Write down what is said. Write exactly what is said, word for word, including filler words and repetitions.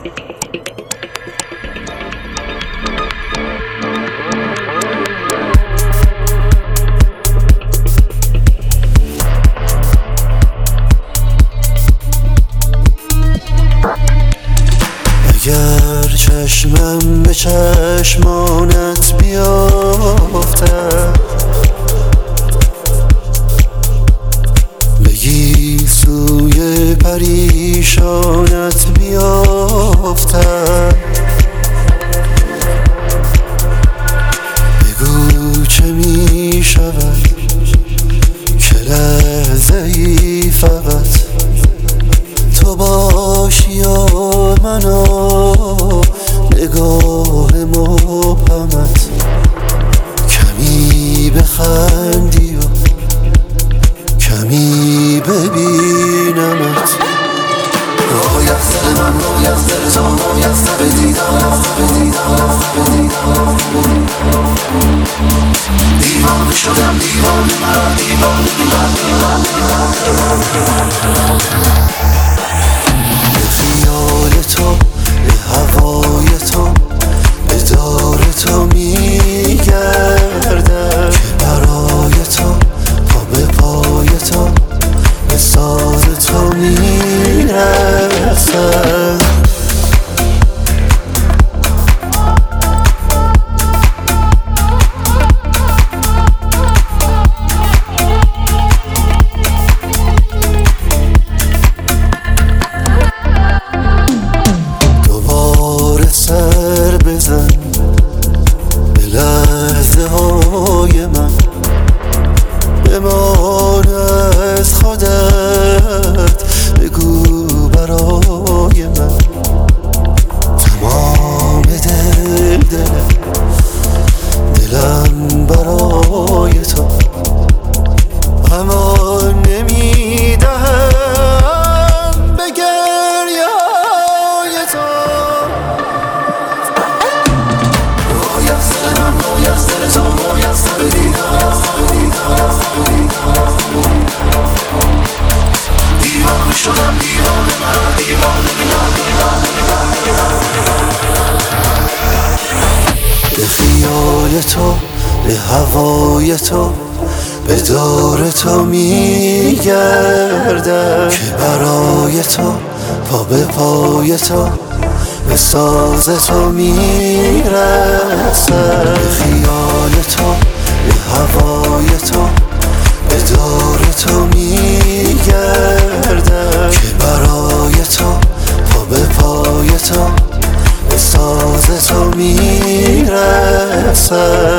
اگر چشمم به چشمانت بیافتد، بگی سوی پریشانت بیافتد، بگو چه می شود که لحظه ای فقط تو باشی و منو نگاه مبهمت، کمی بخندی و کمی ببینمت. روی از دل من، روی از دل تو، روی از دل دیدار، دیدار، دیدار. دیوانه شدم، دیوانه من، دیوانه من، به خیال تو، به هوای تو، به دار تو میگردم که برای تو، پا به پای تو، به ساز تو میرسم. دوباره سر بزن به لحظه های من، بمان از خودت، بگو برای من تمام دل دلم، دلم برای تو، اما نمیدهم به گریه های تو. روی از دل من، روی از دل تو، روی از دل دیدار، دیدار، دیدار. دیوانه شدم، دیوانه من، دیوانه من، به خیال تو، به هوای تو، به دار تو میگردم که برای تو، پا به پای تو، به ساز تو میرسم. به خیال تو، به هوای تو، به دار تو میگردم که برای تو، پا به پای تو، به ساز تو میرسم.